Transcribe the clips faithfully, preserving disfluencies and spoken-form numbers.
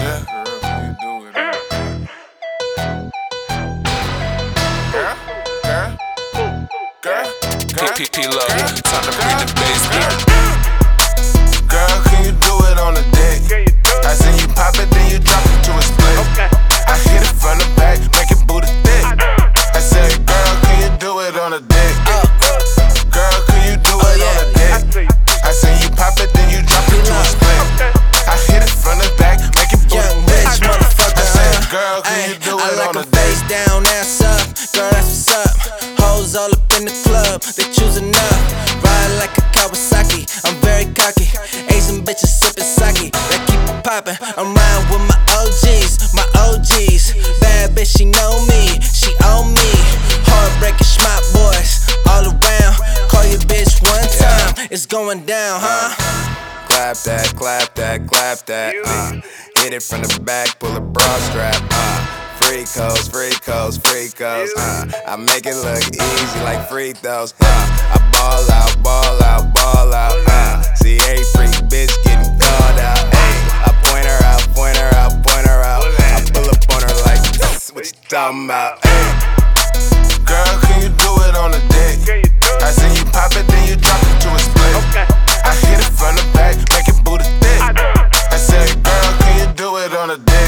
Yeah. Girl, can you do it? Girl, girl, girl, girl. P P Love, time to bring the bass down. Girl, can you do it on the dick? I seen you pop it, then you drop it to a split. I hit it from the back, make it booty thick. I said, girl, can you do it on the dick? Girl, can you do it on the dick? I seen you pop it, then you drop it to a split. I hit it from the back, make it booty thick. I said, girl, can you do it on the dick? Face down, ass up, girl, that's what's up. Hoes all up in the club, they choosing up. Ride like a Kawasaki, I'm very cocky. Asian bitches sipping sake, that keep it poppin'. I'm riding with my O Gs, my O Gs. Bad bitch, she know me, she own me. Heartbreaking schmop boys, all around. Call your bitch one time, it's going down, huh? Clap that, clap that, clap that, uh hit it from the back, pull a bra strap, uh Free coast, free coast, free coast, uh I make it look easy like free throws, uh I ball out, ball out, ball out, uh see a freak bitch getting called out, ayy I point her out, point her out, point her out, I pull up on her like, what you talking about, ayy Girl, can you do it on the dick? I seen you pop it, then you drop it to a split. I hit it from the back, make it booty thick. I said, girl, can you do it on the dick?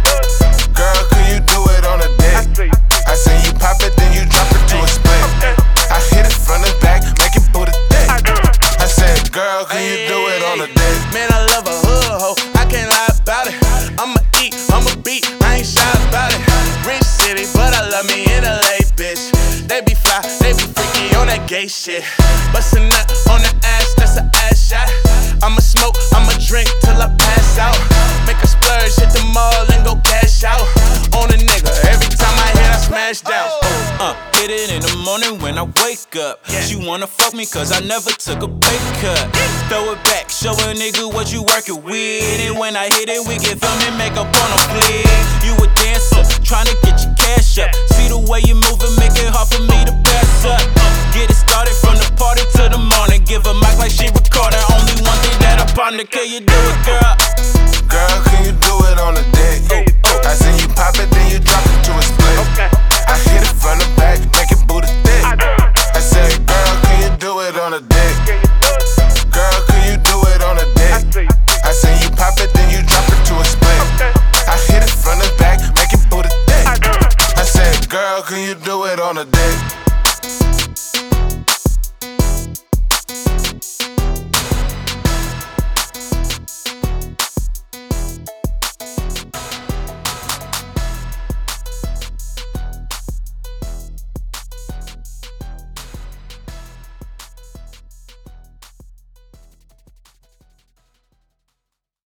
Girl, can you do it on the dick? I seen you pop it, then you drop it to a split. I hit it from the back, make it booty thick. I said, girl, can you do it on the dick? Man, I love a hood hoe, I can't lie about it. I'ma eat, I'ma beat, I ain't shy about it. Rich city, but I love me in L A, bitch. They be fly, they be freaky on that gay shit. Bustin' nut on the ass, that's an ass shot. I'ma smoke, I'ma drink till I pass out. Make a splurge, hit the mall and go cash out on a nigga. Every time I hit, I smash down. Uh, hit it in the morning when I wake up. She wanna fuck me cause I never took a pay cut. Throw it back, show a nigga what you working with. And when I hit it, we get film and make up on a flick. You a dancer, tryna get your cash up. See the way you moving, make it hard for me to pass up. Get it started from the party to the morning. Give a mic like she recording. Only one thing that I partner, can you do it, girl?